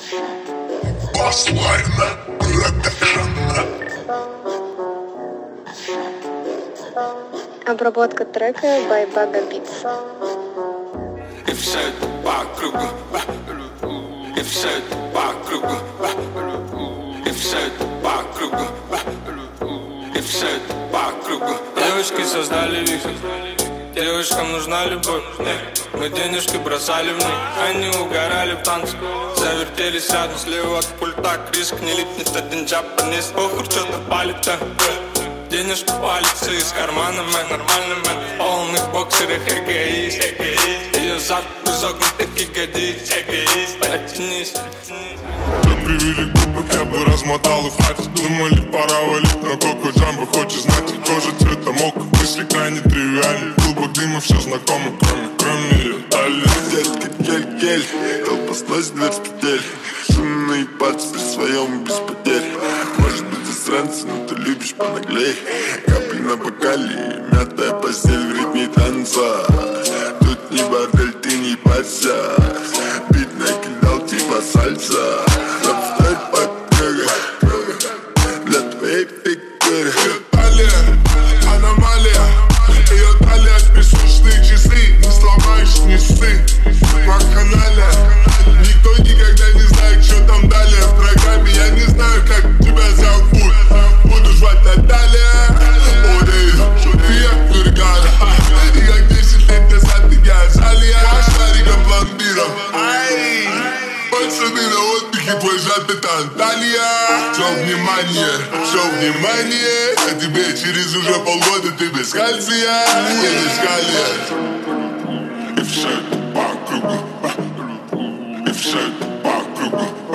Bassline Production. Обработка трека by Baga Beats. И все это по кругу, и все это по кругу, и все это по кругу, и все это по кругу. Девочки создали вихрь, девушкам нужна любовь. Мы денежки бросали в них, они угорали в танце. Завертелись рядом слева от пульта, криск не липнет один джапанец. Похуй, что-то палит, денежки палится из кармана, мэн, нормальный мэн. В полных боксерах эгоист, ее зад изогнутых ягодиц, оттянись. Тебя привели губок, я бы размотал их хватит. Думали, пора валить, но Коко Джамбо хочет знать. И кожа цвета мока, мысли крайне тривиальны. Клубок дыма, все знакомо, кроме ее талии. Детка, кель-кель, толпа сносит дверь с петель. Шумные пальцы при своем без потерь. Может быть засранцы, но ты любишь понаглей. Капли на бокале, мятая постель в ритме танца. Тут не бордель, ты не парься. Бит накидал типа сальса. Рэп-стайл подпрыгай для твоей фигуры. Талия, аномалия. Ее талия, песочные часы. Не сломаешь, не ссы. Вакханалия. Никто никогда не знает, что там далее в программе. Я не знаю, как тебя зовут. Буду звать Наталья. Ой, ты як Тургана. И как 10 лет назад ты Газалия. Шариком пломбиром. Ай, пацаны на отдыхе, твой жад это Анталия. Все внимание, а тебе через уже полгода ты без кальция. Едешь калья. И все это по кругу, и все это по кругу.